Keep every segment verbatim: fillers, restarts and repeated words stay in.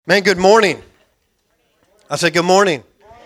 Man, good morning. I said good morning.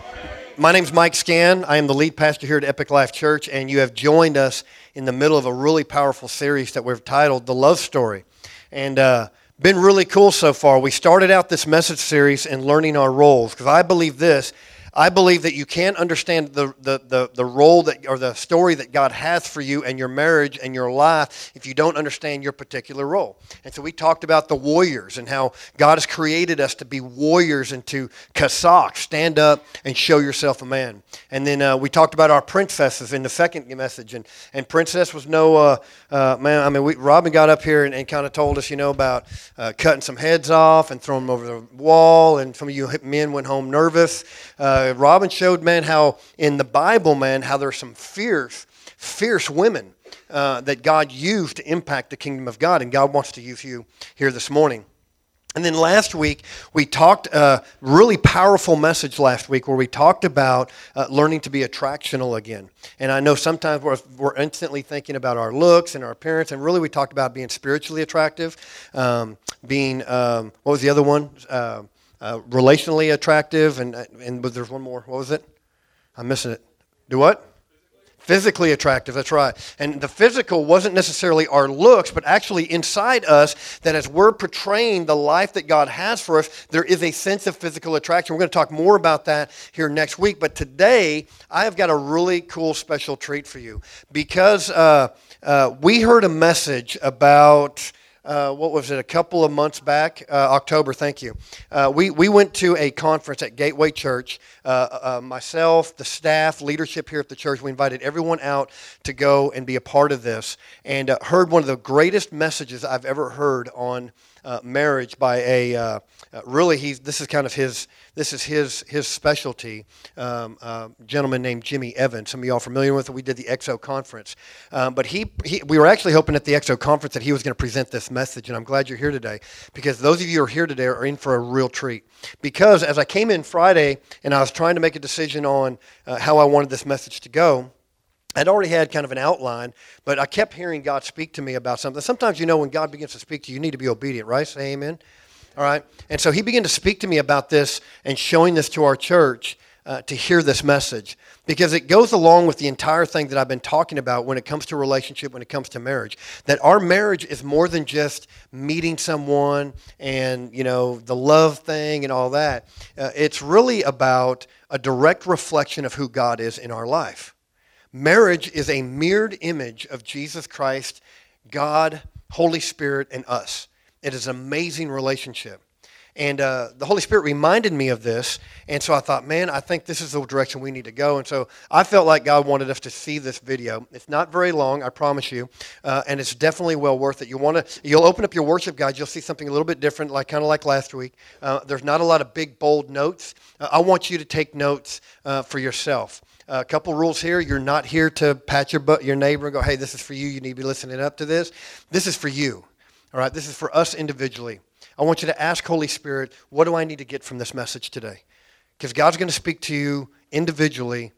My name's Mike Scan. I am the lead pastor here at Epic Life Church, and you have joined us in the middle of a really powerful series that we've titled The Love Story. And uh, been really cool so far. We started out this message series in learning our roles, because I believe this. I believe that you can't understand the, the, the, the role that or the story that God has for you and your marriage and your life if you don't understand your particular role. And so we talked about the warriors and how God has created us to be warriors and to kasak, stand up and show yourself a man. And then uh, we talked about our princesses in the second message. And, and princess was no, uh, uh, man, I mean, we, Robin got up here and, and kind of told us, you know, about uh, cutting some heads off and throwing them over the wall. And some of you men went home nervous. Uh, Robin showed, man, how in the Bible, man, how there's some fierce, fierce women uh, that God used to impact the kingdom of God, and God wants to use you here this morning. And then last week, we talked a uh, really powerful message last week where we talked about uh, learning to be attractional again. And I know sometimes we're, we're instantly thinking about our looks and our appearance, and really we talked about being spiritually attractive, um, being, um, what was the other one? Uh, Uh, relationally attractive, and and there's one more. What was it? I'm missing it. Do what? Physically attractive, that's right. And the physical wasn't necessarily our looks, but actually inside us, that as we're portraying the life that God has for us, there is a sense of physical attraction. We're going to talk more about that here next week. But today, I have got a really cool special treat for you, because uh, uh, we heard a message about... Uh, what was it, a couple of months back, uh, October, thank you. Uh, we, we went to a conference at Gateway Church, uh, uh, myself, the staff, leadership here at the church. We invited everyone out to go and be a part of this, and uh, heard one of the greatest messages I've ever heard on uh, marriage by a, uh, uh, really, he's, this is kind of his, this is his his specialty, um, uh, gentleman named Jimmy Evans. Some of y'all are familiar with it. We did the X O conference. Um, but he, he, we were actually hoping at the X O conference that he was going to present this message, and I'm glad you're here today, because those of you who are here today are in for a real treat. Because as I came in Friday and I was trying to make a decision on uh, how I wanted this message to go, I'd already had kind of an outline, but I kept hearing God speak to me about something. Sometimes, you know, when God begins to speak to you, you need to be obedient, right? Say amen. All right. And so he began to speak to me about this and showing this to our church uh, to hear this message, because it goes along with the entire thing that I've been talking about when it comes to relationship, when it comes to marriage, that our marriage is more than just meeting someone and, you know, the love thing and all that. Uh, it's really about a direct reflection of who God is in our life. Marriage is a mirrored image of Jesus Christ, God, Holy Spirit, and us. It is an amazing relationship. And uh, the Holy Spirit reminded me of this, and so I thought, man, I think this is the direction we need to go. And so I felt like God wanted us to see this video. It's not very long, I promise you, uh, and it's definitely well worth it. You want to, you'll open up your worship guide, you'll see something a little bit different, like kind of like last week. Uh, there's not a lot of big, bold notes. Uh, I want you to take notes uh, for yourself. Uh, a couple rules here. You're not here to pat your butt, your neighbor and go, hey, this is for you. You need to be listening up to this. This is for you. All right, this is for us individually. I want you to ask Holy Spirit, what do I need to get from this message today? Because God's going to speak to you individually,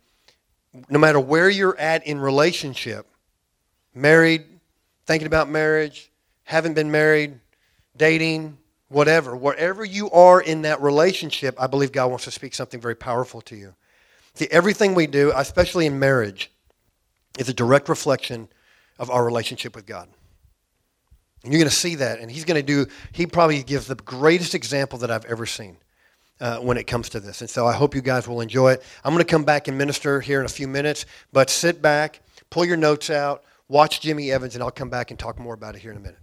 no matter where you're at in relationship, married, thinking about marriage, haven't been married, dating, whatever. Wherever you are in that relationship, I believe God wants to speak something very powerful to you. See, everything we do, especially in marriage, is a direct reflection of our relationship with God. And you're going to see that, and he's going to do, he probably gives the greatest example that I've ever seen uh, when it comes to this. And so I hope you guys will enjoy it. I'm going to come back and minister here in a few minutes, but sit back, pull your notes out, watch Jimmy Evans, and I'll come back and talk more about it here in a minute.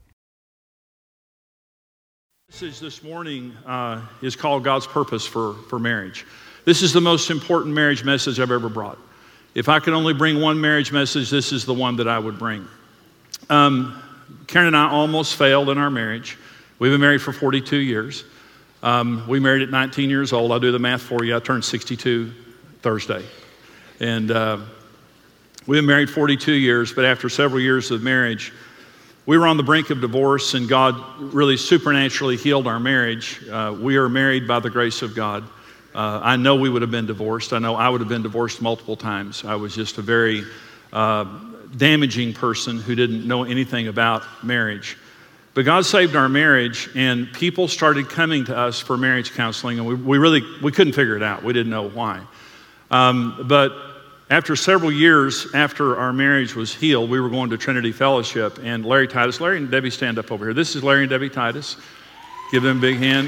The message this morning uh, is called God's Purpose for, for Marriage. This is the most important marriage message I've ever brought. If I could only bring one marriage message, this is the one that I would bring. Um, Karen and I almost failed in our marriage. We've been married for forty-two years. Um, we married at nineteen years old. I'll do the math for you. I turned sixty-two Thursday. And uh, we've been married forty-two years, but after several years of marriage, we were on the brink of divorce, and God really supernaturally healed our marriage. Uh, we are married by the grace of God. Uh, I know we would have been divorced. I know I would have been divorced multiple times. I was just a very uh, damaging person who didn't know anything about marriage. But God saved our marriage, and people started coming to us for marriage counseling, and we, we really, we couldn't figure it out. We didn't know why. Um, but after several years after our marriage was healed, we were going to Trinity Fellowship, and Larry Titus, Larry and Debbie, stand up over here. This is Larry and Debbie Titus. Give them a big hand.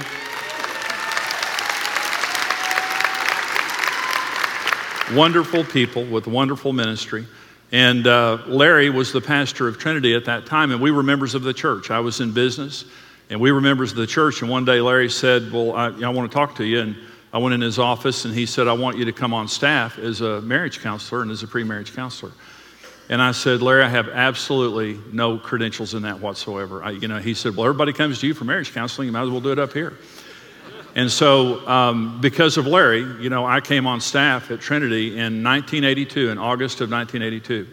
Wonderful people with wonderful ministry. And uh, Larry was the pastor of Trinity at that time, and we were members of the church. I was in business, and we were members of the church. And one day Larry said, well, I, I want to talk to you. And I went in his office, and he said, I want you to come on staff as a marriage counselor and as a pre-marriage counselor. And I said, Larry, I have absolutely no credentials in that whatsoever. I, you know, he said, well, everybody comes to you for marriage counseling. You might as well do it up here. And so um, because of Larry, you know, I came on staff at Trinity in nineteen eighty-two, in August of nineteen eighty-two.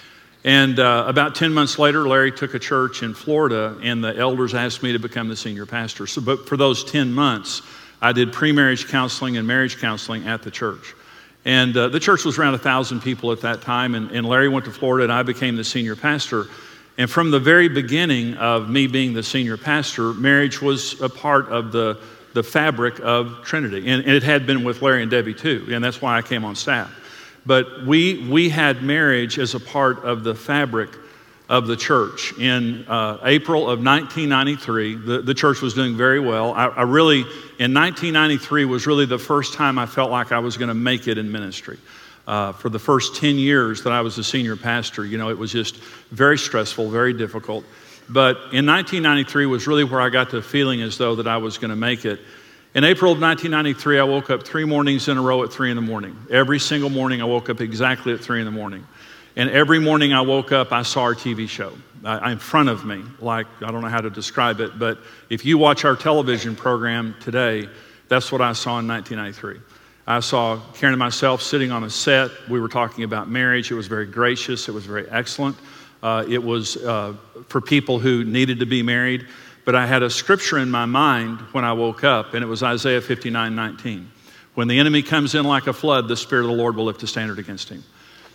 And uh, about ten months later, Larry took a church in Florida, and the elders asked me to become the senior pastor. So, but for those ten months, I did pre-marriage counseling and marriage counseling at the church. And uh, the church was around one thousand people at that time, and, and Larry went to Florida, and I became the senior pastor. And from the very beginning of me being the senior pastor, marriage was a part of the the fabric of Trinity. And, and it had been with Larry and Debbie too, and that's why I came on staff. But we we had marriage as a part of the fabric of the church. In uh, April of nineteen ninety-three, the, the church was doing very well. I, I really, in nineteen ninety-three was really the first time I felt like I was gonna make it in ministry. Uh, for the first ten years that I was a senior pastor, you know, it was just very stressful, very difficult. But in nineteen ninety-three was really where I got the feeling as though that I was going to make it. In April of nineteen ninety-three, I woke up three mornings in a row at three in the morning. Every single morning, I woke up exactly at three in the morning. And every morning I woke up, I saw our T V show uh, in front of me. Like, I don't know how to describe it, but if you watch our television program today, that's what I saw in nineteen ninety-three. I saw Karen and myself sitting on a set. We were talking about marriage. It was very gracious. It was very excellent. Uh, it was uh, for people who needed to be married. But I had a scripture in my mind when I woke up, and it was Isaiah fifty-nine nineteen. When the enemy comes in like a flood, the Spirit of the Lord will lift a standard against him.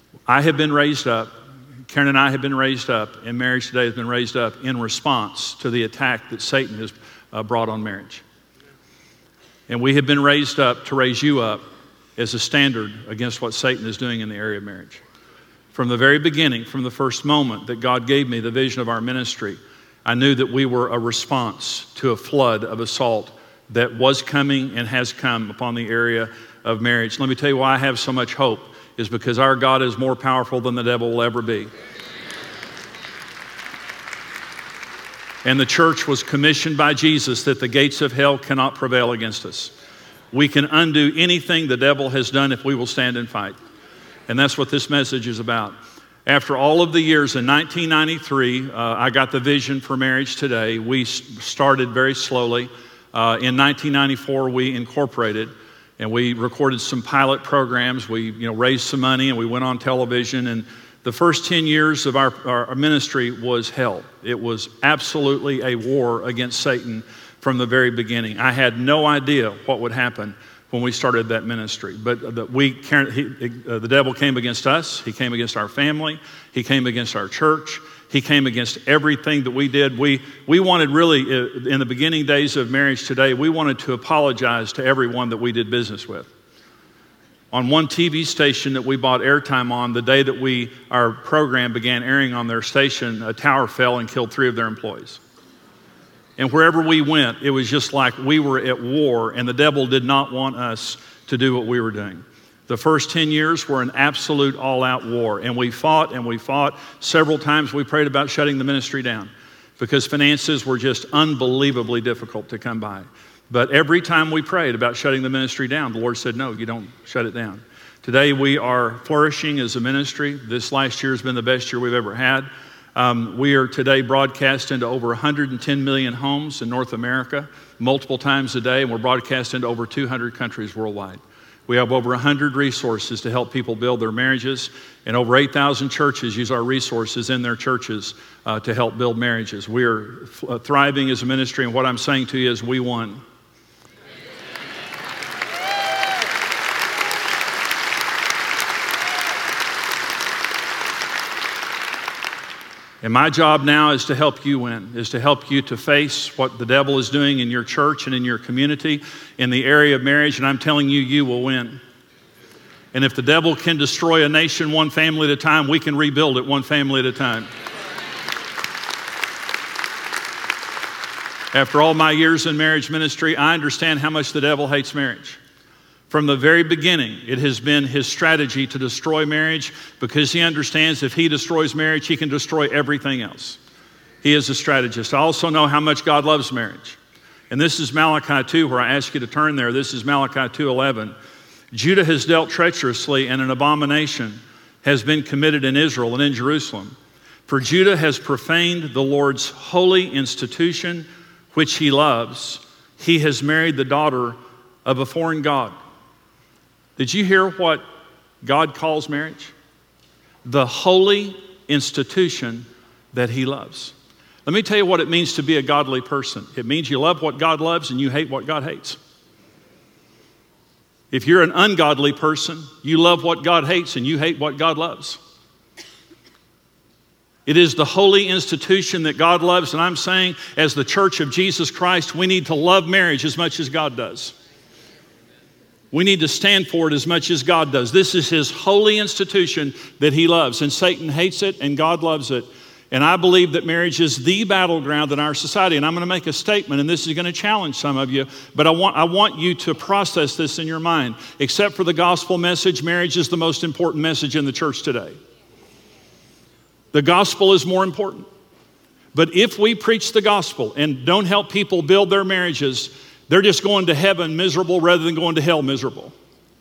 I have been raised up, Karen and I have been raised up, and marriage today has been raised up in response to the attack that Satan has uh, brought on marriage. And we have been raised up to raise you up as a standard against what Satan is doing in the area of marriage. From the very beginning, from the first moment that God gave me the vision of our ministry, I knew that we were a response to a flood of assault that was coming and has come upon the area of marriage. Let me tell you why I have so much hope, is because our God is more powerful than the devil will ever be. And the church was commissioned by Jesus that the gates of hell cannot prevail against us. We can undo anything the devil has done if we will stand and fight. And that's what this message is about. After all of the years, in nineteen ninety-three, uh, I got the vision for Marriage Today. We started very slowly. Uh, in nineteen ninety-four, we incorporated, and we recorded some pilot programs. We you know, raised some money, and we went on television. And the first ten years of our, our ministry was hell. It was absolutely a war against Satan from the very beginning. I had no idea what would happen when we started that ministry. But the, we, he, uh, the devil came against us. He came against our family. He came against our church. He came against everything that we did. We, we wanted really, uh, in the beginning days of Marriage Today, we wanted to apologize to everyone that we did business with. On one T V station that we bought airtime on, the day that we our program began airing on their station, a tower fell and killed three of their employees. And wherever we went, it was just like we were at war, and the devil did not want us to do what we were doing. The first ten years were an absolute all-out war, and we fought and we fought. Several times we prayed about shutting the ministry down because finances were just unbelievably difficult to come by. But every time we prayed about shutting the ministry down, the Lord said, no, you don't shut it down. Today we are flourishing as a ministry. This last year has been the best year we've ever had. Um, we are today broadcast into over one hundred ten million homes in North America, multiple times a day, and we're broadcast into over two hundred countries worldwide. We have over one hundred resources to help people build their marriages, and over eight thousand churches use our resources in their churches uh, to help build marriages. We are uh, thriving as a ministry, and what I'm saying to you is we won. And my job now is to help you win, is to help you to face what the devil is doing in your church and in your community, in the area of marriage, and I'm telling you, you will win. And if the devil can destroy a nation one family at a time, we can rebuild it one family at a time. After all my years in marriage ministry, I understand how much the devil hates marriage. From the very beginning, it has been his strategy to destroy marriage because he understands if he destroys marriage, he can destroy everything else. He is a strategist. I also know how much God loves marriage. And this is Malachi two, where I ask you to turn there. This is Malachi two eleven. Judah has dealt treacherously, and an abomination has been committed in Israel and in Jerusalem. For Judah has profaned the Lord's holy institution, which he loves. He has married the daughter of a foreign god. Did you hear what God calls marriage? The holy institution that he loves. Let me tell you what it means to be a godly person. It means you love what God loves and you hate what God hates. If you're an ungodly person, you love what God hates and you hate what God loves. It is the holy institution that God loves, and I'm saying as the Church of Jesus Christ, we need to love marriage as much as God does. We need to stand for it as much as God does. This is his holy institution that he loves, and Satan hates it and God loves it. And I believe that marriage is the battleground in our society. And I'm going to make a statement, and this is going to challenge some of you, but I want, I want you to process this in your mind. Except for the gospel message, marriage is the most important message in the church today. The gospel is more important. But if we preach the gospel and don't help people build their marriages, they're just going to heaven miserable rather than going to hell miserable.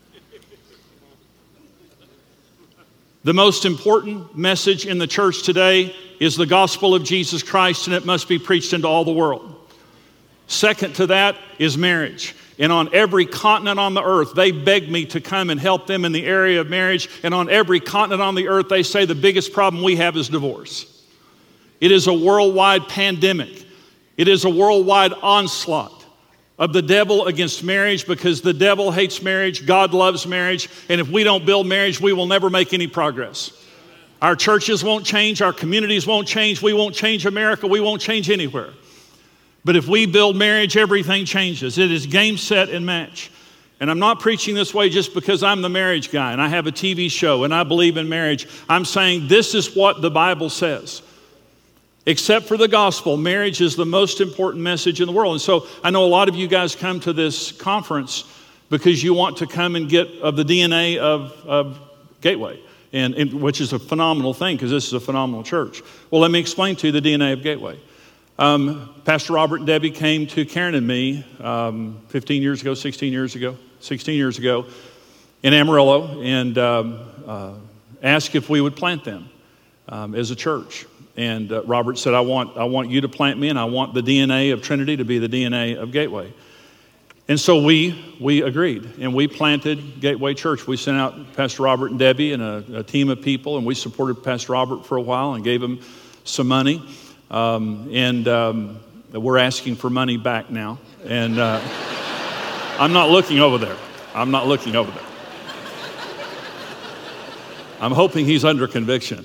The most important message in the church today is the gospel of Jesus Christ, and it must be preached into all the world. Second to that is marriage. And on every continent on the earth, they beg me to come and help them in the area of marriage. And on every continent on the earth, they say the biggest problem we have is divorce. It is a worldwide pandemic. It is a worldwide onslaught of the devil against marriage, because the devil hates marriage, God loves marriage, and if we don't build marriage, we will never make any progress. Our churches won't change, our communities won't change, we won't change America, we won't change anywhere. But if we build marriage, everything changes. It is game, set, and match. And I'm not preaching this way just because I'm the marriage guy and I have a T V show and I believe in marriage. I'm saying this is what the Bible says. Except for the gospel, marriage is the most important message in the world. And so I know a lot of you guys come to this conference because you want to come and get of the D N A of, of Gateway, and, and which is a phenomenal thing because this is a phenomenal church. Well, let me explain to you the D N A of Gateway. Um, Pastor Robert and Debbie came to Karen and me um, fifteen years ago, sixteen years ago, sixteen years ago in Amarillo, and um, uh, asked if we would plant them um, as a church. And uh, Robert said, I want, I want you to plant me, and I want the D N A of Trinity to be the D N A of Gateway. And so we we agreed, and we planted Gateway Church. We sent out Pastor Robert and Debbie and a, a team of people, and we supported Pastor Robert for a while and gave him some money. Um, and um, we're asking for money back now. And uh, I'm not looking over there. I'm not looking over there. I'm hoping he's under conviction.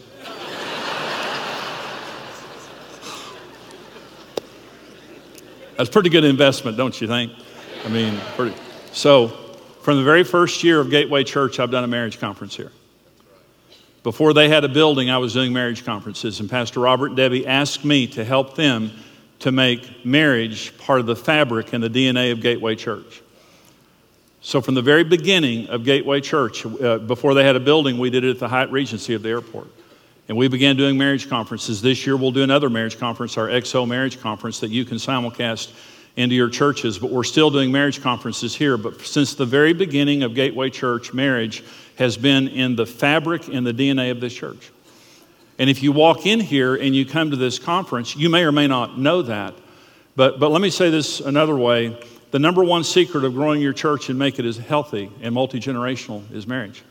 That's a pretty good investment, don't you think? I mean, pretty. So, from the very first year of Gateway Church, I've done a marriage conference here. Before they had a building, I was doing marriage conferences, and Pastor Robert and Debbie asked me to help them to make marriage part of the fabric and the D N A of Gateway Church. So, from the very beginning of Gateway Church, uh, before they had a building, we did it at the Hyatt Regency of the airport. And we began doing marriage conferences. This year we'll do another marriage conference, our X O Marriage Conference, that you can simulcast into your churches. But we're still doing marriage conferences here. But since the very beginning of Gateway Church, marriage has been in the fabric and the D N A of this church. And if you walk in here and you come to this conference, you may or may not know that. But, but let me say this another way. The number one secret of growing your church and make it as healthy and multi-generational is marriage.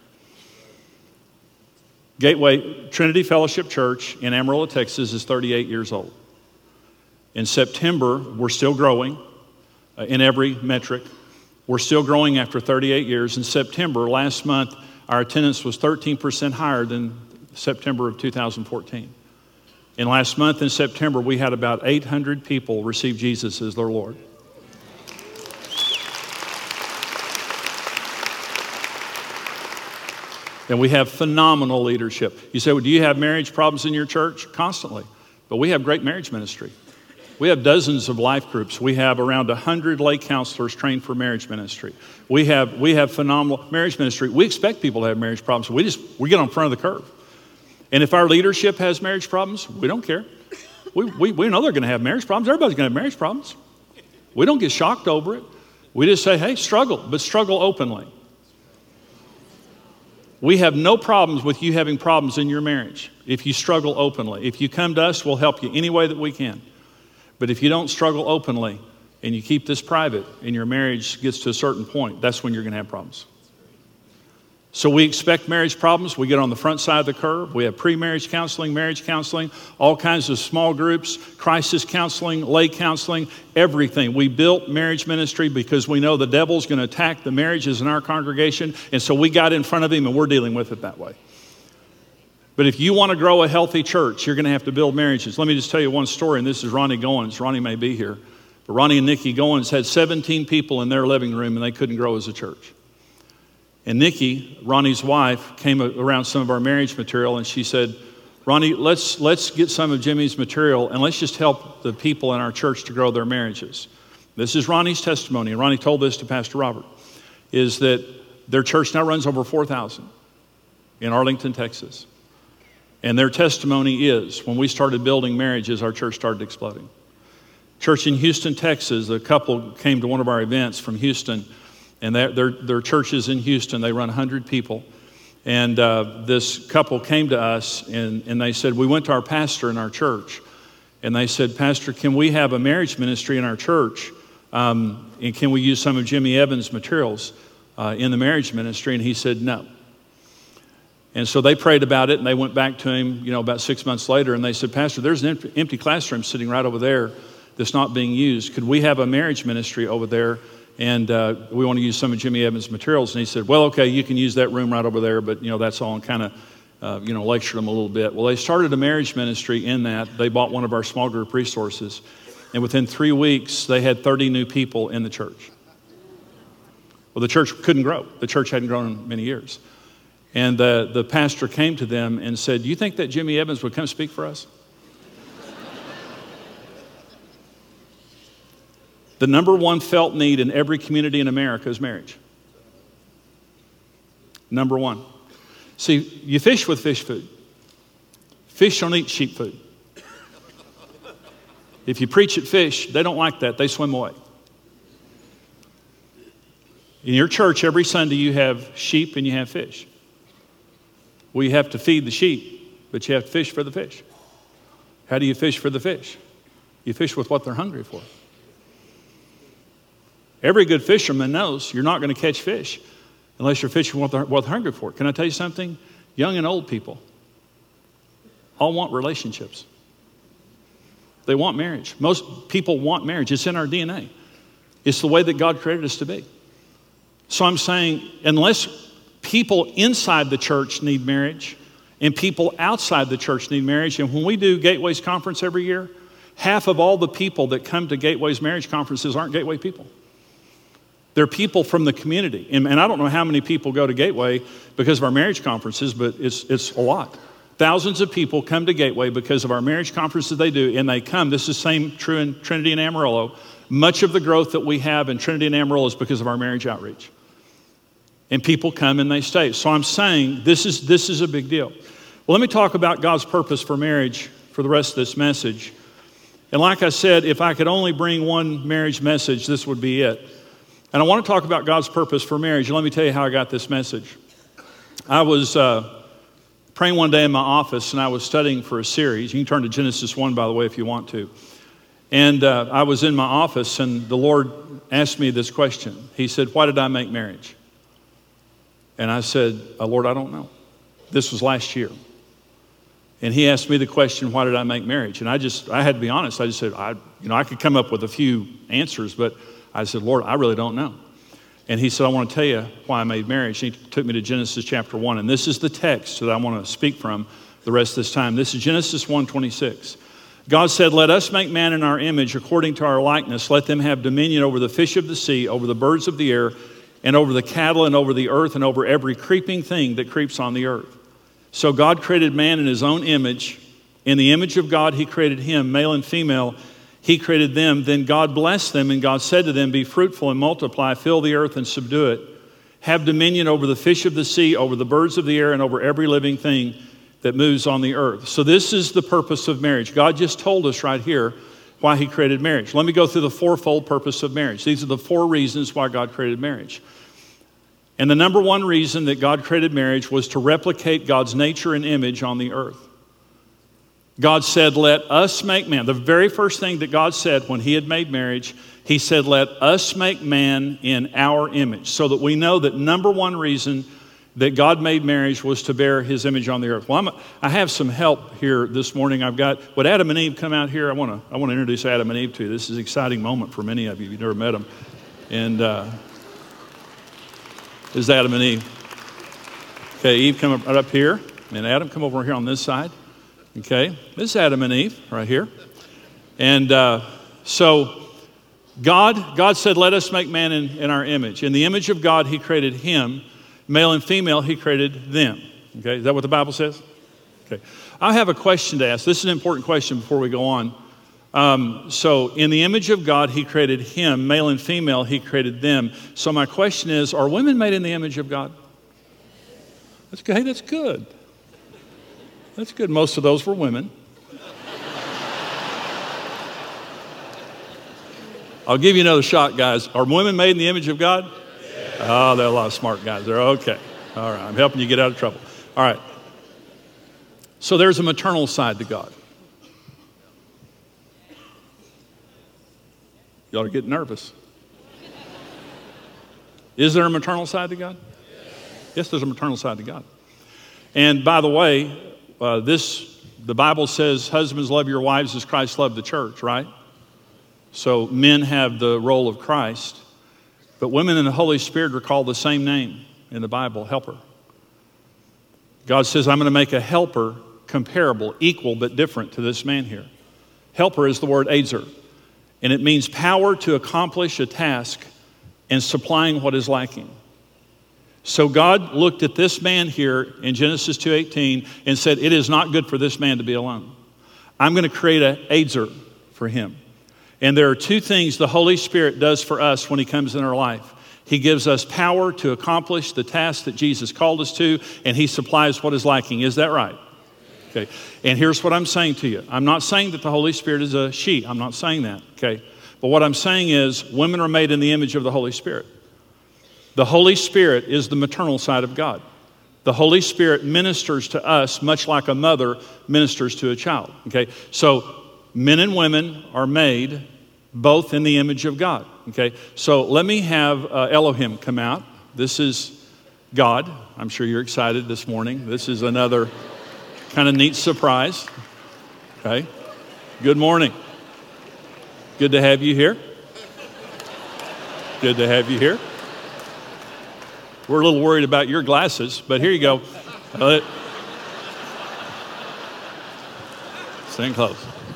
Gateway Trinity Fellowship Church in Amarillo, Texas is thirty-eight years old. In September, we're still growing uh, in every metric. We're still growing after thirty-eight years. In September, last month, our attendance was thirteen percent higher than September of two thousand fourteen. And last month in September, we had about eight hundred people receive Jesus as their Lord. And we have phenomenal leadership. You say, well, do you have marriage problems in your church? Constantly. But we have great marriage ministry. We have dozens of life groups. We have around one hundred lay counselors trained for marriage ministry. We have, we have phenomenal marriage ministry. We expect people to have marriage problems. So we just, we get on front of the curve. And if our leadership has marriage problems, we don't care. We, we, we know they're going to have marriage problems. Everybody's going to have marriage problems. We don't get shocked over it. We just say, hey, struggle, but struggle openly. We have no problems with you having problems in your marriage if you struggle openly. If you come to us, we'll help you any way that we can. But if you don't struggle openly and you keep this private and your marriage gets to a certain point, that's when you're going to have problems. So we expect marriage problems. We get on the front side of the curve. We have pre-marriage counseling, marriage counseling, all kinds of small groups, crisis counseling, lay counseling, everything. We built marriage ministry because we know the devil's going to attack the marriages in our congregation, and so we got in front of him and we're dealing with it that way. But if you want to grow a healthy church, you're going to have to build marriages. Let me just tell you one story, and this is Ronnie Goins. Ronnie may be here. But Ronnie and Nikki Goins had seventeen people in their living room, and they couldn't grow as a church. And Nikki, Ronnie's wife, came around some of our marriage material, and she said, Ronnie, let's, let's get some of Jimmy's material, and let's just help the people in our church to grow their marriages. This is Ronnie's testimony, and Ronnie told this to Pastor Robert, is that their church now runs over four thousand in Arlington, Texas. And their testimony is, when we started building marriages, our church started exploding. Church in Houston, Texas, a couple came to one of our events from Houston, and their, their, their church is in Houston. They run one hundred people. And uh, this couple came to us, and, and they said, we went to our pastor in our church, and they said, Pastor, can we have a marriage ministry in our church? Um, and can we use some of Jimmy Evans' materials uh, in the marriage ministry? And he said, no. And so they prayed about it, and they went back to him, you know, about six months later, and they said, Pastor, there's an empty classroom sitting right over there that's not being used. Could we have a marriage ministry over there? And uh, we want to use some of Jimmy Evans' materials. And he said, well, okay, you can use that room right over there, but, you know, that's all, and kind of, uh, you know, lectured them a little bit. Well, they started a marriage ministry in that. They bought one of our small group resources, and within three weeks, they had thirty new people in the church. Well, the church couldn't grow. The church hadn't grown in many years. And the, the pastor came to them and said, do you think that Jimmy Evans would come speak for us? The number one felt need in every community in America is marriage. Number one. See, you fish with fish food. Fish don't eat sheep food. If you preach at fish, they don't like that. They swim away. In your church, every Sunday you have sheep and you have fish. Well, you have to feed the sheep, but you have to fish for the fish. How do you fish for the fish? You fish with what they're hungry for. Every good fisherman knows you're not going to catch fish unless you're fishing what they're, what they're hungry for. Can I tell you something? Young and old people all want relationships. They want marriage. Most people want marriage. It's in our D N A. It's the way that God created us to be. So I'm saying, unless people inside the church need marriage and people outside the church need marriage, and when we do Gateway's conference every year, half of all the people that come to Gateway's marriage conferences aren't Gateway people. They're people from the community. And, and I don't know how many people go to Gateway because of our marriage conferences, but it's, it's a lot. Thousands of people come to Gateway because of our marriage conferences they do, and they come. This is the same true in Trinity and Amarillo. Much of the growth that we have in Trinity and Amarillo is because of our marriage outreach. And people come and they stay. So I'm saying this is, this is a big deal. Well, let me talk about God's purpose for marriage for the rest of this message. And like I said, if I could only bring one marriage message, this would be it. And I want to talk about God's purpose for marriage. And let me tell you how I got this message. I was uh, praying one day in my office, and I was studying for a series. You can turn to Genesis one, by the way, if you want to. And uh, I was in my office, and the Lord asked me this question. He said, why did I make marriage? And I said, oh, Lord, I don't know. This was last year. And he asked me the question, why did I make marriage? And I just, I had to be honest. I just said, I, you know, I could come up with a few answers, but I said, Lord, I really don't know. And he said, I want to tell you why I made marriage. And he took me to Genesis chapter one. And this is the text that I want to speak from the rest of this time. This is Genesis one twenty-six. God said, let us make man in our image according to our likeness. Let them have dominion over the fish of the sea, over the birds of the air, and over the cattle, and over the earth, and over every creeping thing that creeps on the earth. So God created man in his own image. In the image of God, he created him, male and female. He created them. Then God blessed them, and God said to them, be fruitful and multiply, fill the earth and subdue it. Have dominion over the fish of the sea, over the birds of the air, and over every living thing that moves on the earth. So this is the purpose of marriage. God just told us right here why he created marriage. Let me go through the fourfold purpose of marriage. These are the four reasons why God created marriage. And the number one reason that God created marriage was to replicate God's nature and image on the earth. God said, let us make man. The very first thing that God said when he had made marriage, he said, let us make man in our image. So that we know that number one reason that God made marriage was to bear his image on the earth. Well, I'm a, I have some help here this morning. I've got, would Adam and Eve come out here? I want to I want to introduce Adam and Eve to you. This is an exciting moment for many of you. You've never met them. And uh, this is Adam and Eve. Okay, Eve, come up, right up here. And Adam, come over here on this side. Okay, this is Adam and Eve right here. And uh, so God, God said, let us make man in, in our image. In the image of God, he created him. Male and female, he created them. Okay, is that what the Bible says? Okay. I have a question to ask. This is an important question before we go on. Um, so in the image of God, he created him. Male and female, he created them. So my question is, are women made in the image of God? That's good. Hey, that's good. That's good. Most of those were women. I'll give you another shot, guys. Are women made in the image of God? Oh, there are a lot of smart guys there. Okay. All right. I'm helping you get out of trouble. All right. So there's a maternal side to God. Y'all are getting nervous. Is there a maternal side to God? Yes, there's a maternal side to God. And by the way, uh, this the Bible says, husbands, love your wives as Christ loved the church, right? So men have the role of Christ. But women and the Holy Spirit are called the same name in the Bible, helper. God says, I'm going to make a helper comparable, equal, but different to this man here. Helper is the word Ezer, and it means power to accomplish a task and supplying what is lacking. So God looked at this man here in Genesis two eighteen and said, it is not good for this man to be alone. I'm going to create an Ezer for him. And there are two things the Holy Spirit does for us when he comes in our life. He gives us power to accomplish the task that Jesus called us to, and he supplies what is lacking. Is that right? Okay. And here's what I'm saying to you. I'm not saying that the Holy Spirit is a she. I'm not saying that. Okay. But what I'm saying is women are made in the image of the Holy Spirit. The Holy Spirit is the maternal side of God. The Holy Spirit ministers to us much like a mother ministers to a child. Okay. So men and women are made both in the image of God. Okay, so let me have uh, Elohim come out. This is God. I'm sure you're excited this morning. This is another kind of neat surprise. Okay, good morning. Good to have you here. Good to have you here. We're a little worried about your glasses, but here you go. Uh, Stand close.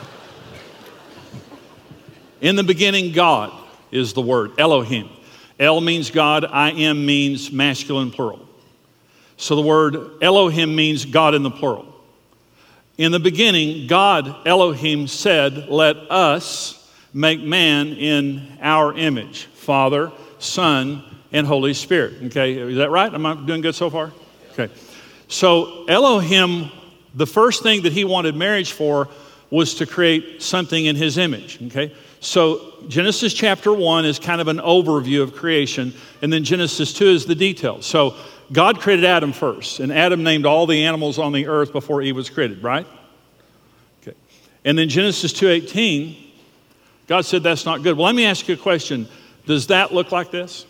In the beginning, God is the word, Elohim. El means God, I am means masculine plural. So the word Elohim means God in the plural. In the beginning, God, Elohim, said, let us make man in our image, Father, Son, and Holy Spirit. Okay, is that right? Am I doing good so far? Okay. So Elohim, the first thing that he wanted marriage for was to create something in his image, okay? So Genesis chapter one is kind of an overview of creation, and then Genesis two is the details. So God created Adam first, and Adam named all the animals on the earth before Eve was created, right? Okay. And then Genesis two eighteen, God said that's not good. Well, let me ask you a question. Does that look like this?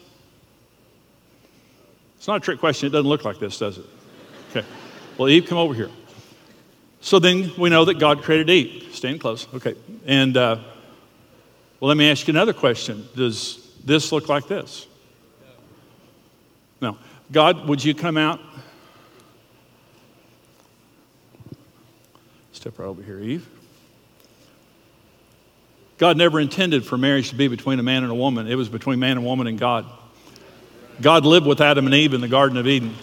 It's not a trick question. It doesn't look like this, does it? Okay. Well, Eve, come over here. So then we know that God created Eve. Stand close. Okay. And, uh, well, let me ask you another question. Does this look like this? No. God, would you come out? Step right over here, Eve. God never intended for marriage to be between a man and a woman. It was between man and woman and God. God lived with Adam and Eve in the Garden of Eden.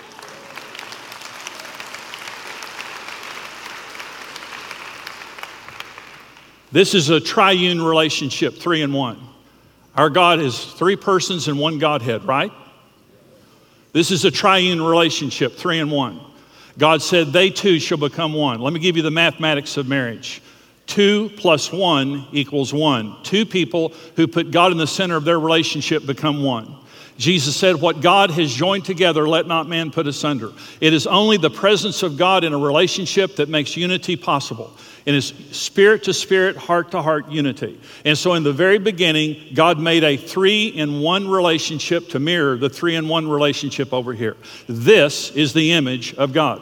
This is a triune relationship, three in one. Our God is three persons and one Godhead, right? This is a triune relationship, three in one. God said they two shall become one. Let me give you the mathematics of marriage. Two plus one equals one. Two people who put God in the center of their relationship become one. Jesus said, what God has joined together, let not man put asunder. It is only the presence of God in a relationship that makes unity possible. It is spirit to spirit, heart to heart unity. And so in the very beginning, God made a three in one relationship to mirror the three in one relationship over here. This is the image of God.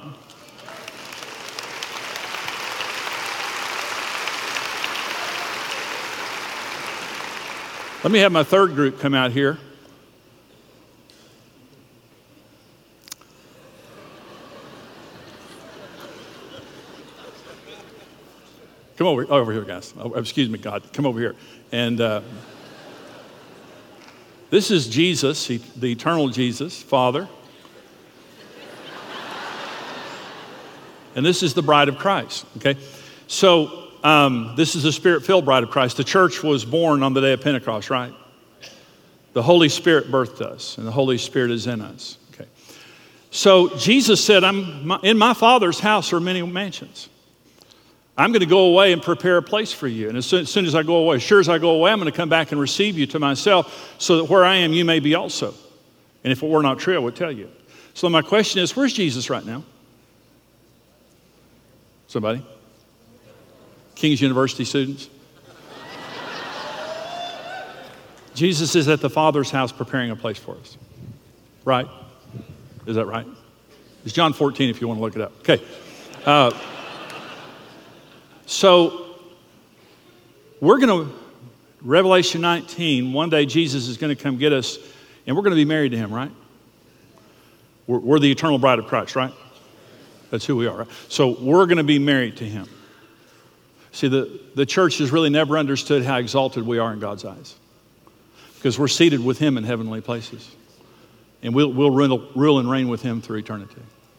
Let me have my third group come out here. Come over, over here, guys. Oh, excuse me, God. Come over here. And uh, this is Jesus, he, the eternal Jesus, Father. And this is the bride of Christ, okay? So um, this is the Spirit-filled bride of Christ. The church was born on the day of Pentecost, right? The Holy Spirit birthed us, and the Holy Spirit is in us, okay? So Jesus said, "I'm in my Father's house are many mansions. I'm going to go away and prepare a place for you. And as soon, as soon as I go away, as sure as I go away, I'm going to come back and receive you to myself so that where I am, you may be also. And if it were not true, I would tell you." So my question is, where's Jesus right now? Somebody? King's University students? Jesus is at the Father's house preparing a place for us. Right? Is that right? It's John fourteen if you want to look it up. Okay. Uh, So we're going to, Revelation nineteen, one day Jesus is going to come get us, and we're going to be married to him, right? We're, we're the eternal bride of Christ, right? That's who we are, right? So we're going to be married to him. See, the, the church has really never understood how exalted we are in God's eyes, because we're seated with him in heavenly places, and we'll, we'll rule, rule and reign with him through eternity.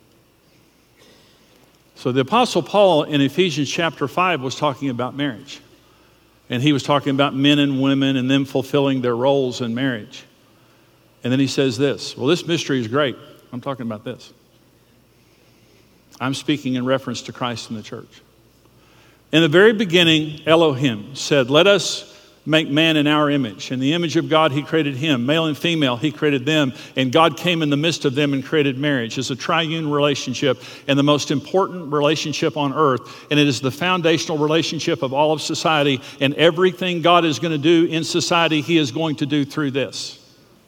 So the Apostle Paul in Ephesians chapter five was talking about marriage. And he was talking about men and women and them fulfilling their roles in marriage. And then he says this, well, this mystery is great. I'm talking about this. I'm speaking in reference to Christ and the church. In the very beginning, Elohim said, let us make man in our image. In the image of God, he created him. Male and female, he created them. And God came in the midst of them and created marriage. It's a triune relationship and the most important relationship on earth. And it is the foundational relationship of all of society. And everything God is going to do in society, he is going to do through this.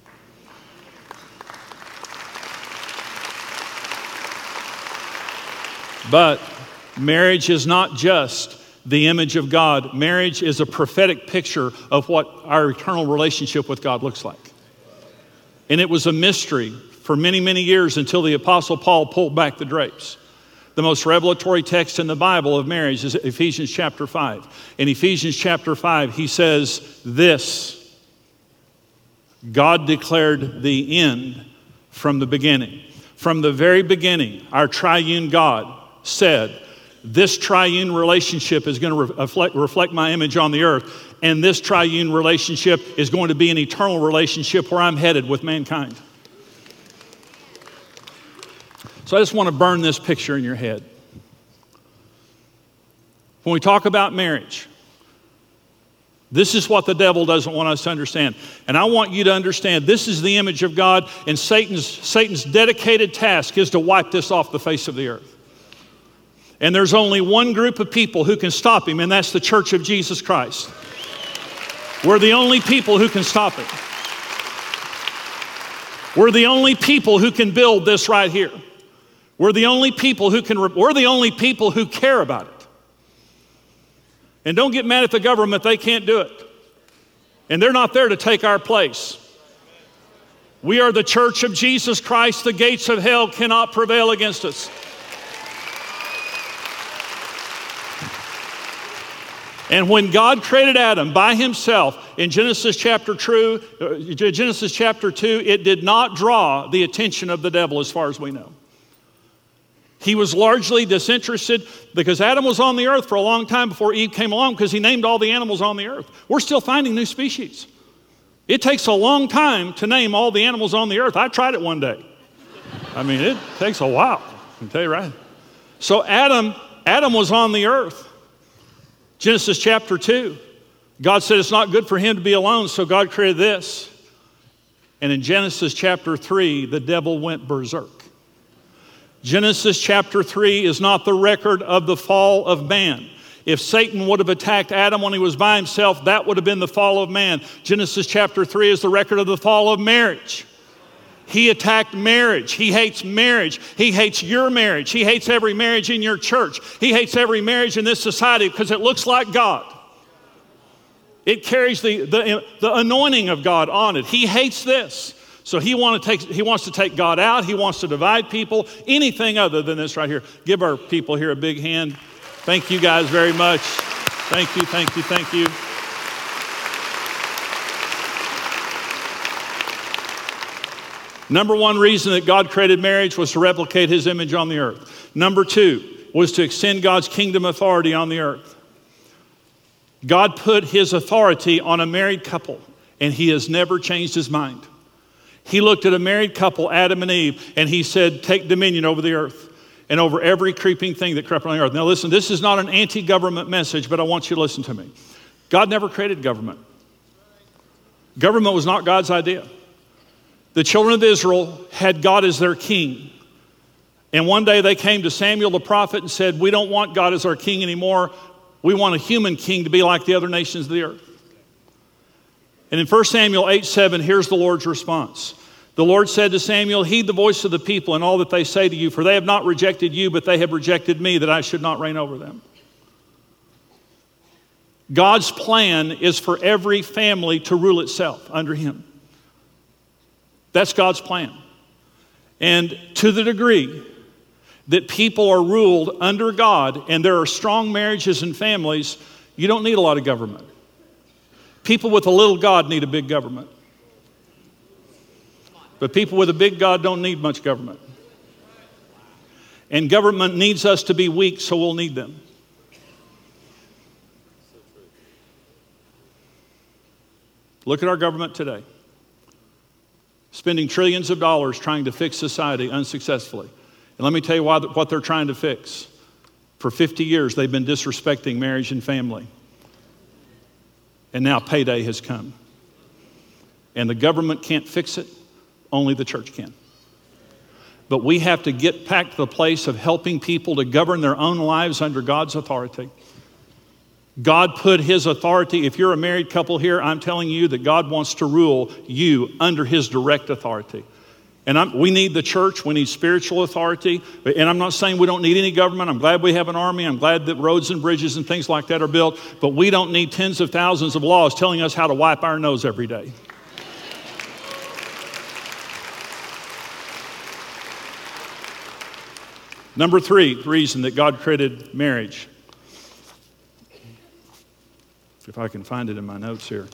But marriage is not just the image of God. Marriage is a prophetic picture of what our eternal relationship with God looks like. And it was a mystery for many, many years until the Apostle Paul pulled back the drapes. The most revelatory text in the Bible of marriage is Ephesians chapter five. In Ephesians chapter five, he says this: God declared the end from the beginning. From the very beginning, our triune God said, this triune relationship is going to reflect, reflect my image on the earth, and this triune relationship is going to be an eternal relationship where I'm headed with mankind. So I just want to burn this picture in your head. When we talk about marriage, this is what the devil doesn't want us to understand. And I want you to understand this is the image of God, and Satan's, Satan's dedicated task is to wipe this off the face of the earth. And there's only one group of people who can stop him, and that's the Church of Jesus Christ. We're the only people who can stop it. We're the only people who can build this right here. We're the only people who can, we're the only people who care about it. And don't get mad at the government, they can't do it. And they're not there to take our place. We are the Church of Jesus Christ. The gates of hell cannot prevail against us. And when God created Adam by himself in Genesis chapter two, uh, Genesis chapter two, it did not draw the attention of the devil as far as we know. He was largely disinterested because Adam was on the earth for a long time before Eve came along because he named all the animals on the earth. We're still finding new species. It takes a long time to name all the animals on the earth. I tried it one day. I mean, it takes a while, I can tell you right. So Adam, Adam was on the earth. Genesis chapter two, God said it's not good for him to be alone, so God created this. And in Genesis chapter three, the devil went berserk. Genesis chapter three is not the record of the fall of man. If Satan would have attacked Adam when he was by himself, that would have been the fall of man. Genesis chapter three is the record of the fall of marriage. He attacked marriage. He hates marriage. He hates your marriage. He hates every marriage in your church. He hates every marriage in this society because it looks like God. It carries the, the, the anointing of God on it. He hates this. So he, want to take, he wants to take God out. He wants to divide people. Anything other than this right here. Give our people here a big hand. Thank you guys very much. Thank you, thank you, thank you. Number one reason that God created marriage was to replicate his image on the earth. Number two was to extend God's kingdom authority on the earth. God put his authority on a married couple, and he has never changed his mind. He looked at a married couple, Adam and Eve, and he said, take dominion over the earth and over every creeping thing that crept on the earth. Now listen, this is not an anti-government message, but I want you to listen to me. God never created government. Government was not God's idea. The children of Israel had God as their king. And one day they came to Samuel the prophet and said, we don't want God as our king anymore. We want a human king to be like the other nations of the earth. And in First Samuel eight seven, here's the Lord's response. The Lord said to Samuel, heed the voice of the people and all that they say to you, for they have not rejected you, but they have rejected me, that I should not reign over them. God's plan is for every family to rule itself under him. That's God's plan. And to the degree that people are ruled under God and there are strong marriages and families, you don't need a lot of government. People with a little God need a big government. But people with a big God don't need much government. And government needs us to be weak, so we'll need them. Look at our government today. Spending trillions of dollars trying to fix society unsuccessfully. And let me tell you why, what they're trying to fix. For fifty years, they've been disrespecting marriage and family. And now payday has come. And the government can't fix it. Only the church can. But we have to get back to the place of helping people to govern their own lives under God's authority. God put his authority. If you're a married couple here, I'm telling you that God wants to rule you under his direct authority. And I'm, we need the church. We need spiritual authority. And I'm not saying we don't need any government. I'm glad we have an army. I'm glad that roads and bridges and things like that are built. But we don't need tens of thousands of laws telling us how to wipe our nose every day. Number three reason that God created marriage. If I can find it in my notes here.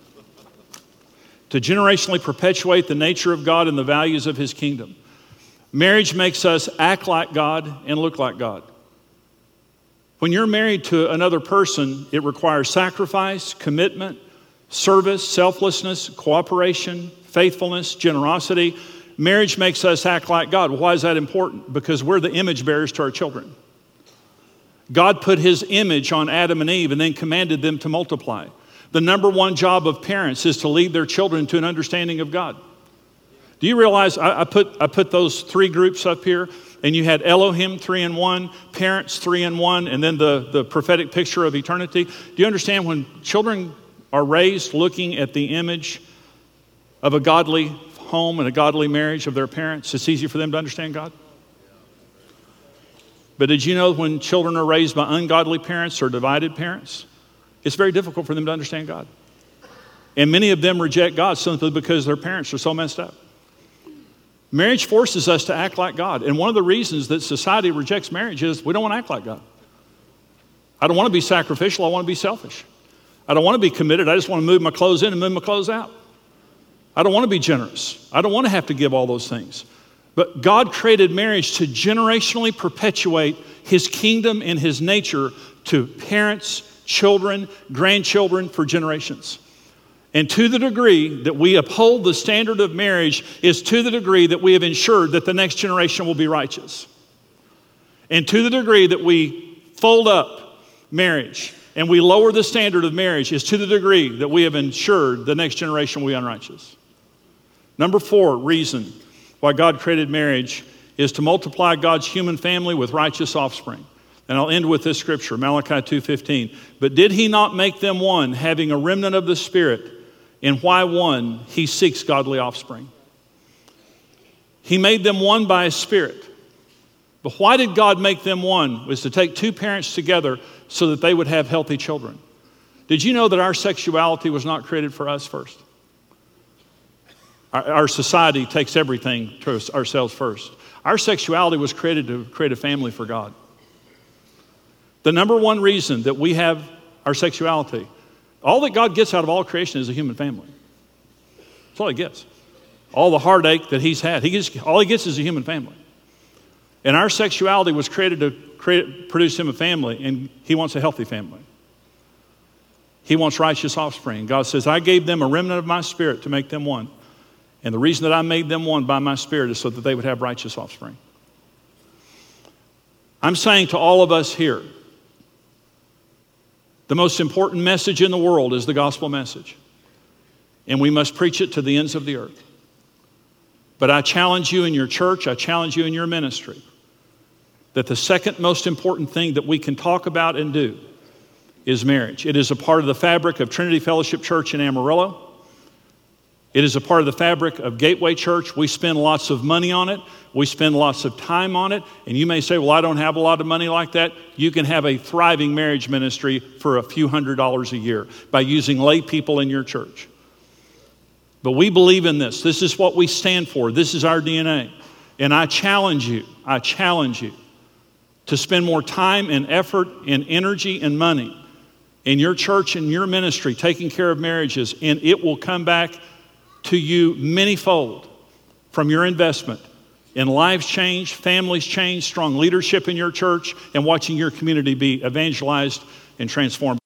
To generationally perpetuate the nature of God and the values of his kingdom. Marriage makes us act like God and look like God. When you're married to another person, it requires sacrifice, commitment, service, selflessness, cooperation, faithfulness, generosity. Marriage makes us act like God. Well, why is that important? Because we're the image bearers to our children. God put his image on Adam and Eve and then commanded them to multiply. The number one job of parents is to lead their children to an understanding of God. Do you realize I, I put I put those three groups up here, and you had Elohim, three in one, parents, three in one, and then the, the prophetic picture of eternity. Do you understand when children are raised looking at the image of a godly home and a godly marriage of their parents, it's easy for them to understand God? But did you know when children are raised by ungodly parents or divided parents, it's very difficult for them to understand God. And many of them reject God simply because their parents are so messed up. Marriage forces us to act like God. And one of the reasons that society rejects marriage is we don't want to act like God. I don't want to be sacrificial. I want to be selfish. I don't want to be committed. I just want to move my clothes in and move my clothes out. I don't want to be generous. I don't want to have to give all those things. But God created marriage to generationally perpetuate his kingdom and his nature to parents, children, grandchildren for generations. And to the degree that we uphold the standard of marriage is to the degree that we have ensured that the next generation will be righteous. And to the degree that we fold up marriage and we lower the standard of marriage is to the degree that we have ensured the next generation will be unrighteous. Number four reason why God created marriage is to multiply God's human family with righteous offspring. And I'll end with this scripture, Malachi two fifteen. But did he not make them one, having a remnant of the Spirit? And why one? He seeks godly offspring. He made them one by his Spirit. But why did God make them one? It was to take two parents together so that they would have healthy children. Did you know that our sexuality was not created for us first? Our, our society takes everything to ourselves first. Our sexuality was created to create a family for God. The number one reason that we have our sexuality, all that God gets out of all creation is a human family. That's all he gets. All the heartache that he's had, he gets, all he gets is a human family. And our sexuality was created to create, produce him a family, and he wants a healthy family. He wants righteous offspring. God says, I gave them a remnant of my Spirit to make them one. And the reason that I made them one by my Spirit is so that they would have righteous offspring. I'm saying to all of us here, the most important message in the world is the gospel message. And we must preach it to the ends of the earth. But I challenge you in your church, I challenge you in your ministry, that the second most important thing that we can talk about and do is marriage. It is a part of the fabric of Trinity Fellowship Church in Amarillo. It is a part of the fabric of Gateway Church. We spend lots of money on it. We spend lots of time on it. And you may say, well, I don't have a lot of money like that. You can have a thriving marriage ministry for a few hundred dollars a year by using lay people in your church. But we believe in this. This is what we stand for. This is our D N A. And I challenge you, I challenge you to spend more time and effort and energy and money in your church and your ministry taking care of marriages, and it will come back to you manyfold from your investment in lives change, families change, strong leadership in your church, and watching your community be evangelized and transformed.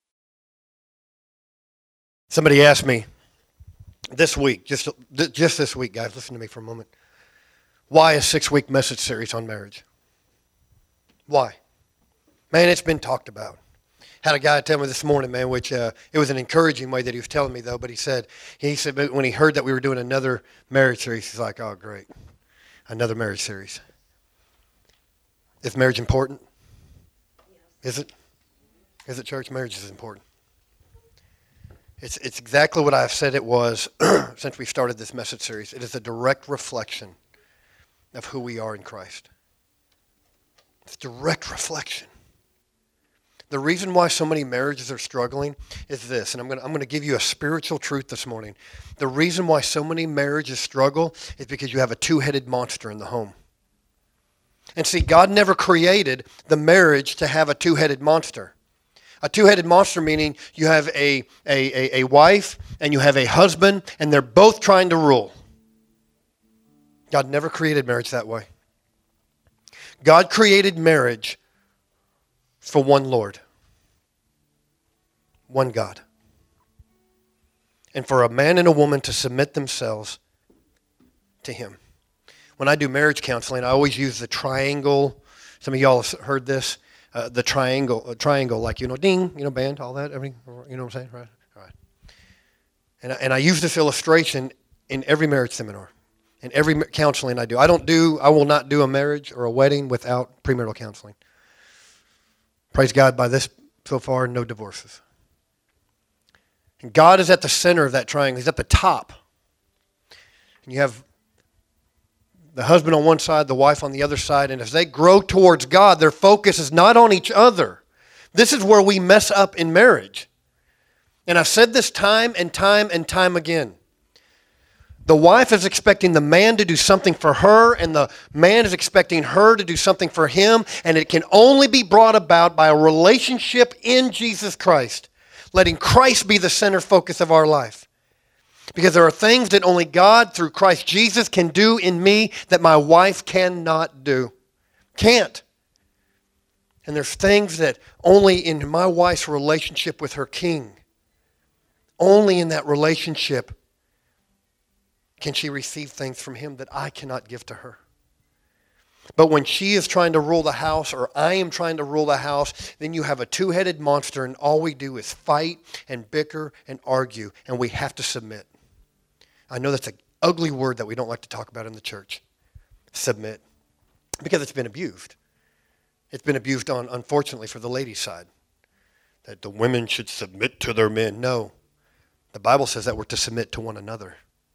Somebody asked me this week, just, just this week, guys, listen to me for a moment. Why a six-week message series on marriage? Why? Man, it's been talked about. Had a guy tell me this morning, man, which uh, it was an encouraging way that he was telling me, though, but he said, he said when he heard that we were doing another marriage series, he's like, oh, great, another marriage series. Is marriage important? Is it? Is it, church? Marriage is important. It's, it's exactly what I've said it was since we started this message series. It is a direct reflection of who we are in Christ. It's a direct reflection. The reason why so many marriages are struggling is this, and I'm going to I'm going to give you a spiritual truth this morning. The reason why so many marriages struggle is because you have a two-headed monster in the home. And see, God never created the marriage to have a two-headed monster. A two-headed monster meaning you have a, a, a, a wife and you have a husband, and they're both trying to rule. God never created marriage that way. God created marriage for one Lord, one God, and for a man and a woman to submit themselves to Him. When I do marriage counseling, I always use the triangle. Some of y'all have heard this, uh, the triangle, uh, triangle, like, you know, ding, you know, band, all that, everything, you know what I'm saying, right? All right. And I, and I use this illustration in every marriage seminar, in every counseling I do. I don't do, I will not do a marriage or a wedding without premarital counseling. Praise God, by this so far, no divorces. And God is at the center of that triangle. He's at the top. And you have the husband on one side, the wife on the other side. And as they grow towards God, their focus is not on each other. This is where we mess up in marriage. And I've said this time and time and time again. The wife is expecting the man to do something for her, and the man is expecting her to do something for him, and it can only be brought about by a relationship in Jesus Christ, letting Christ be the center focus of our life. Because there are things that only God, through Christ Jesus, can do in me that my wife cannot do. Can't. And there's things that only in my wife's relationship with her king, only in that relationship can she receive things from him that I cannot give to her. But when she is trying to rule the house, or I am trying to rule the house, then you have a two-headed monster, and all we do is fight and bicker and argue, and we have to submit. I know that's an ugly word that we don't like to talk about in the church. Submit. Because it's been abused. It's been abused on, unfortunately, for the ladies' side. That the women should submit to their men. No. The Bible says that we're to submit to one another.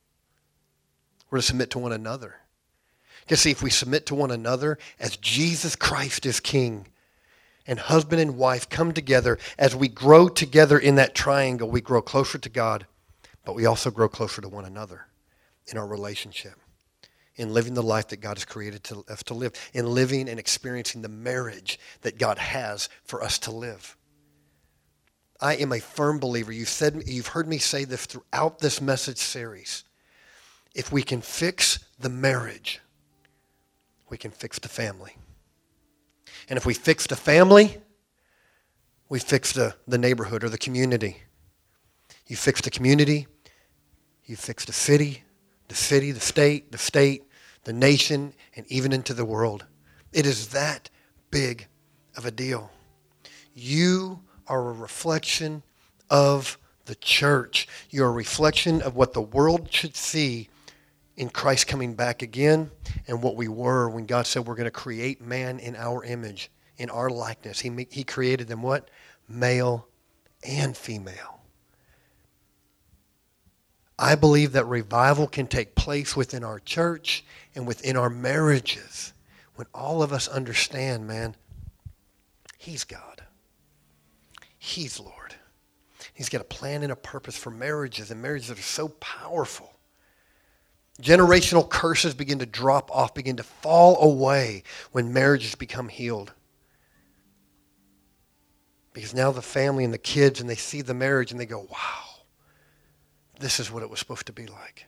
We're to submit to one another. Because see, if we submit to one another as Jesus Christ is King, and husband and wife come together, as we grow together in that triangle, we grow closer to God, but we also grow closer to one another in our relationship, in living the life that God has created to, us to live, in living and experiencing the marriage that God has for us to live. I am a firm believer. You've said, you've heard me say this throughout this message series. If we can fix the marriage, we can fix the family. And if we fix the family, we fix the, the neighborhood or the community. You fix the community, you fix the city, the city, the state, the state, the nation, and even into the world. It is that big of a deal. You are a reflection of the church. You're a reflection of what the world should see in Christ coming back again, and what we were when God said we're going to create man in our image, in our likeness. He, he created them what? Male and female. I believe that revival can take place within our church and within our marriages when all of us understand, man, He's God. He's Lord. He's got a plan and a purpose for marriages, and marriages that are so powerful. Generational curses begin to drop off, begin to fall away when marriages become healed. Because now the family and the kids, and they see the marriage and they go, wow, this is what it was supposed to be like.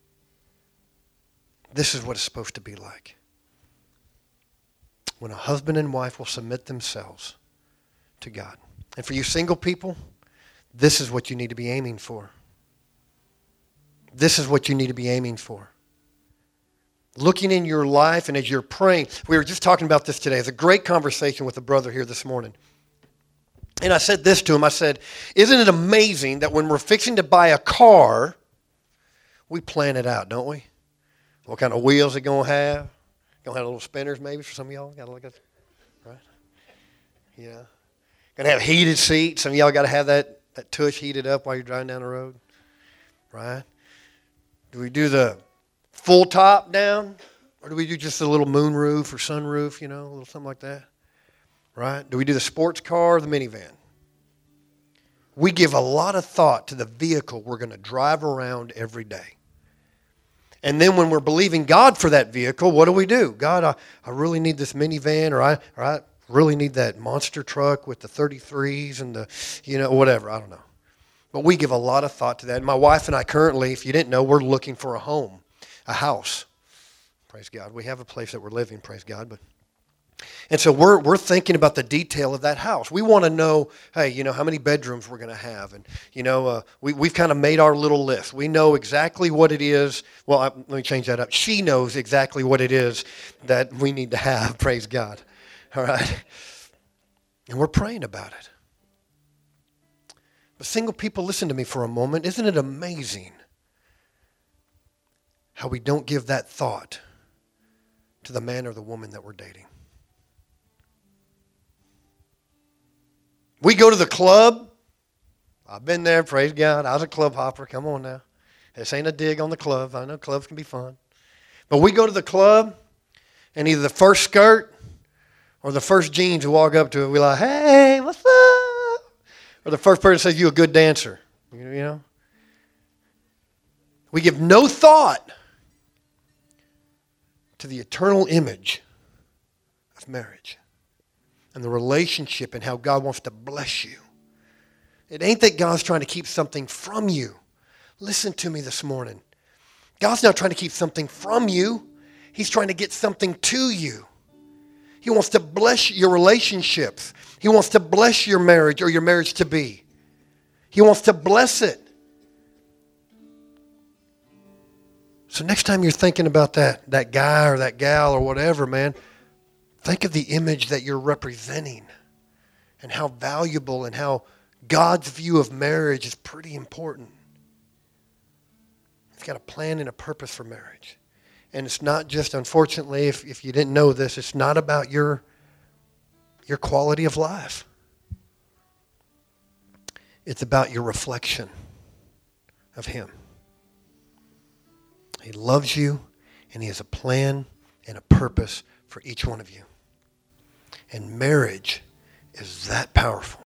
This is what it's supposed to be like. When a husband and wife will submit themselves to God. And for you single people, this is what you need to be aiming for. This is what you need to be aiming for. Looking in your life, and as you're praying, we were just talking about this today. It's a great conversation with a brother here this morning. And I said this to him. I said, isn't it amazing that when we're fixing to buy a car, we plan it out, don't we? What kind of wheels it going to have? Going to have little spinners maybe for some of y'all? Got to look at, right? Yeah. Going to have heated seats. Some of y'all got to have that, that tush heated up while you're driving down the road, right? Do we do the full top down? Or do we do just a little moon roof or sunroof, you know, a little something like that? Right? Do we do the sports car or the minivan? We give a lot of thought to the vehicle we're going to drive around every day. And then when we're believing God for that vehicle, what do we do? God, I, I really need this minivan, or I, or I really need that monster truck with the thirty-threes and the, you know, whatever. I don't know. But we give a lot of thought to that. And my wife and I currently, if you didn't know, we're looking for a home, a house. Praise God. We have a place that we're living, praise God. But And so we're we're thinking about the detail of that house. We want to know, hey, you know, how many bedrooms we're going to have. And, you know, uh, we, we've kind of made our little list. We know exactly what it is. Well, I, let me change that up. She knows exactly what it is that we need to have, praise God. All right? And we're praying about it. But single people, listen to me for a moment. Isn't it amazing how we don't give that thought to the man or the woman that we're dating? We go to the club. I've been there, praise God. I was a club hopper. Come on now. This ain't a dig on the club. I know clubs can be fun. But we go to the club, and either the first skirt or the first jeans who walk up to it, we're like, hey, what's up? Or the first person says, you a good dancer. You know? We give no thought to the eternal image of marriage and the relationship and how God wants to bless you. It ain't that God's trying to keep something from you. Listen to me this morning. God's not trying to keep something from you. He's trying to get something to you. He wants to bless your relationships. He wants to bless your marriage or your marriage to be. He wants to bless it. So next time you're thinking about that, that guy or that gal or whatever, man, think of the image that you're representing and how valuable and how God's view of marriage is pretty important. He's got a plan and a purpose for marriage. And it's not just, unfortunately, if, if you didn't know this, it's not about your, your quality of life. It's about your reflection of Him. He loves you, and He has a plan and a purpose for each one of you. And marriage is that powerful.